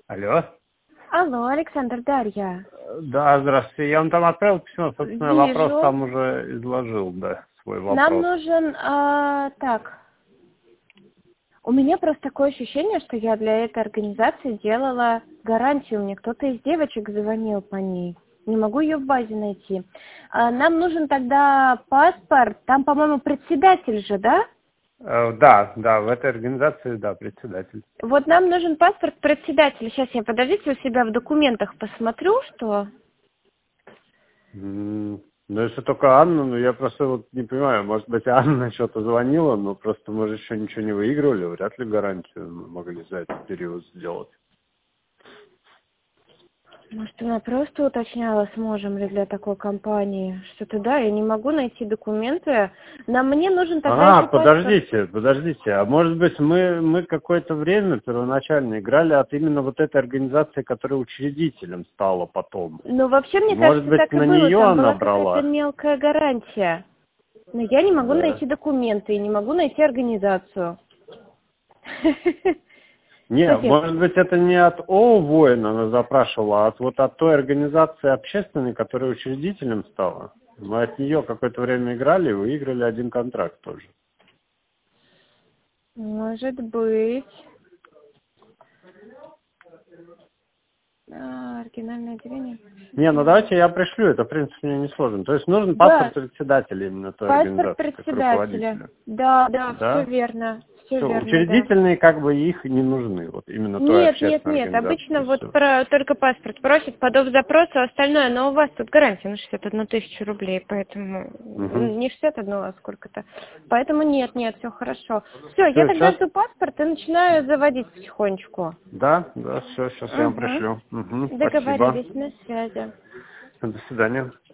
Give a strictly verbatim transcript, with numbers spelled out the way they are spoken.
Алло. Алло, Александр, Дарья. Да, здравствуйте. Я вам там отправил письмо, собственно, Вижу. вопрос там уже изложил, да, свой вопрос. Нам нужен, а, так, у меня просто такое ощущение, что я для этой организации делала гарантию. Мне кто-то из девочек звонил по ней. Не могу ее в базе найти. А, нам нужен тогда паспорт. Там, по-моему, председатель же, да? Э, Да, да, в этой организации, да, председатель. Вот нам нужен паспорт председателя. Сейчас я, подождите, у себя в документах посмотрю, что... М, Ну, если только Анна, ну, я просто вот не понимаю, может быть, Анна что-то звонила, но просто мы же еще ничего не выигрывали, вряд ли гарантию мы могли за этот период сделать. Может, она просто уточняла, сможем ли для такой компании. Что-то да, я не могу найти документы. Нам мне нужен тогда А, еще паспорт. подождите, подождите, а может быть мы, мы какое-то время первоначально играли от именно вот этой организации, которая учредителем стала потом. Ну, вообще, мне Может кажется, быть, так и на было. нее Там она была какая-то брала? мелкая гарантия. Но я не могу Да. найти документы и не могу найти организацию. Не, София, может быть, это не от ООО «Воин» она запрашивала, а от вот от той организации общественной, которая учредителем стала. Мы от нее какое-то время играли и выиграли один контракт тоже. может быть. А, оригинальное отделение. Не, ну давайте я пришлю, это, в принципе, мне не сложно. То есть нужен Да, паспорт председателя именно той паспорт организации, как председателя. руководителя. Да, да, все Да? верно. Все Все, верно, да. учредительные как бы их не нужны, вот именно той Нет, нет, общественной нет. Обычно организации. вот Все. про только паспорт просят, подав запрос, а остальное, но у вас тут гарантия на шестьдесят одну тысячу рублей, поэтому Угу. не шестьдесят одну, а сколько-то. Поэтому нет, нет, все хорошо. Все, я Все, тогда сейчас. жду паспорт и начинаю заводить потихонечку. Да, да, все, сейчас я вам Угу. пришлю. Угу, спасибо. Договорились, на связи. До свидания.